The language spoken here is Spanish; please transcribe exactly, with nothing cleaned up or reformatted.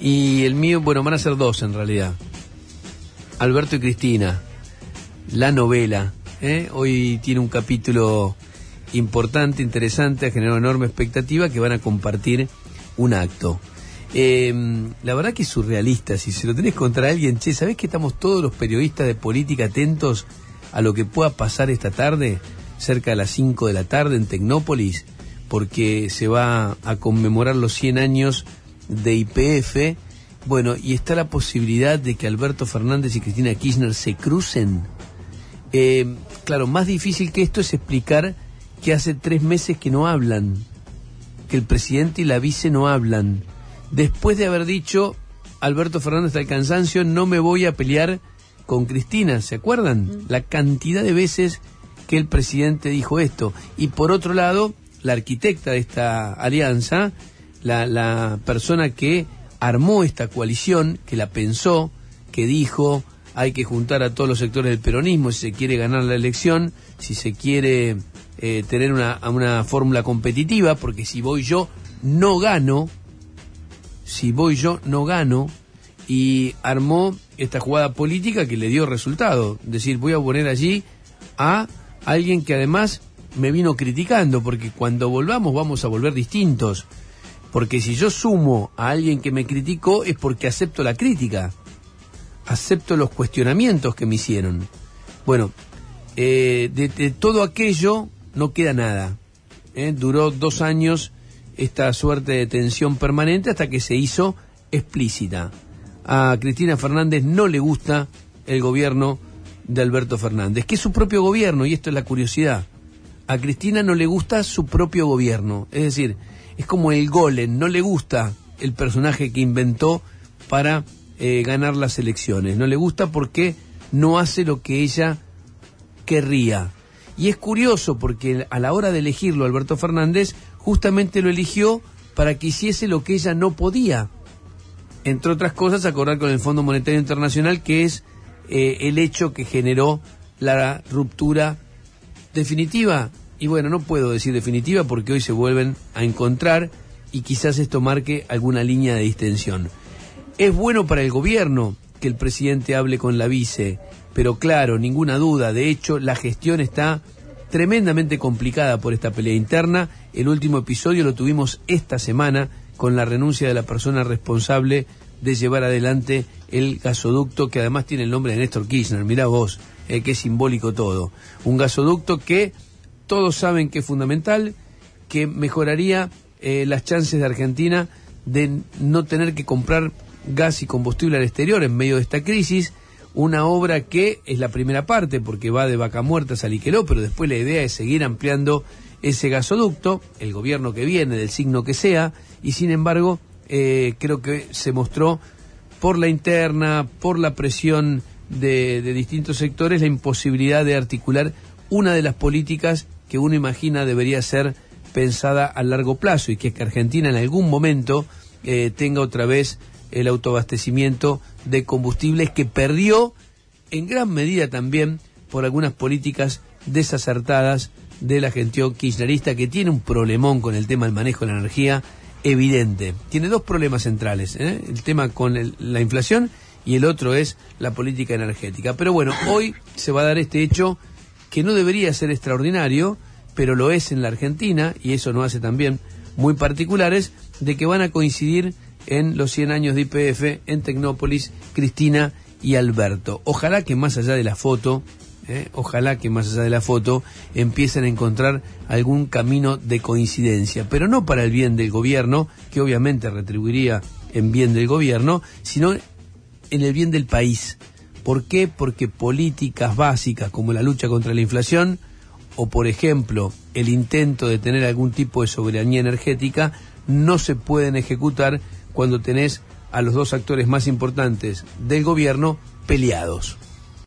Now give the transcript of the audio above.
Y el mío, bueno, van a ser dos en realidad. Alberto y Cristina, la novela, ¿eh? Hoy tiene un capítulo importante, interesante, ha generado enorme expectativa, que van a compartir un acto. Eh, la verdad que es surrealista, si se lo tenés contra alguien, che, ¿sabés que estamos todos los periodistas de política atentos a lo que pueda pasar esta tarde, cerca de las cinco de la tarde en Tecnópolis? Porque se va a conmemorar los cien años de Y P F, bueno, y está la posibilidad de que Alberto Fernández y Cristina Kirchner se crucen. Eh, claro, más difícil que esto es explicar que hace tres meses que no hablan, que el presidente y la vice no hablan, después de haber dicho Alberto Fernández hasta el cansancio, no me voy a pelear con Cristina, ¿se acuerdan? Mm. La cantidad de veces que el presidente dijo esto. Y por otro lado, la arquitecta de esta alianza, la, la persona que armó esta coalición, que la pensó, que dijo hay que juntar a todos los sectores del peronismo si se quiere ganar la elección, si se quiere eh, tener una, una fórmula competitiva, porque si voy yo no gano, si voy yo no gano, y armó esta jugada política que le dio resultado, es decir, voy a poner allí a alguien que además me vino criticando, porque cuando volvamos vamos a volver distintos, porque si yo sumo a alguien que me criticó es porque acepto la crítica, acepto los cuestionamientos que me hicieron. Bueno, eh, de, de todo aquello no queda nada, ¿eh? Duró dos años esta suerte de tensión permanente hasta que se hizo explícita. A Cristina Fernández no le gusta el gobierno de Alberto Fernández, que es su propio gobierno, y esto es la curiosidad. A Cristina no le gusta su propio gobierno, es decir, es como el golem, no le gusta el personaje que inventó para eh, ganar las elecciones, no le gusta porque no hace lo que ella querría. Y es curioso porque a la hora de elegirlo Alberto Fernández, justamente lo eligió para que hiciese lo que ella no podía. Entre otras cosas, acordar con el Fondo Monetario Internacional, que es eh, el hecho que generó la ruptura definitiva. Y bueno, no puedo decir definitiva porque hoy se vuelven a encontrar y quizás esto marque alguna línea de distensión. Es bueno para el gobierno que el presidente hable con la vice, pero claro, ninguna duda, de hecho la gestión está tremendamente complicada por esta pelea interna. El último episodio lo tuvimos esta semana con la renuncia de la persona responsable de llevar adelante el gasoducto, que además tiene el nombre de Néstor Kirchner, mirá vos, eh, qué simbólico todo. Un gasoducto que todos saben que es fundamental, que mejoraría eh, las chances de Argentina de no tener que comprar gas y combustible al exterior en medio de esta crisis. Una obra que es la primera parte porque va de Vaca Muerta a Saliqueló, pero después la idea es seguir ampliando ese gasoducto, el gobierno que viene, del signo que sea, y sin embargo eh, creo que se mostró por la interna, por la presión de, de distintos sectores, la imposibilidad de articular una de las políticas que uno imagina debería ser pensada a largo plazo, y que es que Argentina en algún momento eh, tenga otra vez el autoabastecimiento de combustibles que perdió en gran medida también por algunas políticas desacertadas de la gestión kirchnerista, que tiene un problemón con el tema del manejo de la energía evidente. Tiene dos problemas centrales, ¿eh? El tema con el, la inflación, y el otro es la política energética. Pero bueno, hoy se va a dar este hecho que no debería ser extraordinario, pero lo es en la Argentina, y eso nos hace también muy particulares, de que van a coincidir en los cien años de Y P F en Tecnópolis Cristina y Alberto. Ojalá que más allá de la foto, eh, ojalá que más allá de la foto empiecen a encontrar algún camino de coincidencia, pero no para el bien del gobierno, que obviamente retribuiría en bien del gobierno, sino en el bien del país. ¿Por qué? Porque políticas básicas como la lucha contra la inflación, o por ejemplo el intento de tener algún tipo de soberanía energética, no se pueden ejecutar cuando tenés a los dos actores más importantes del gobierno peleados.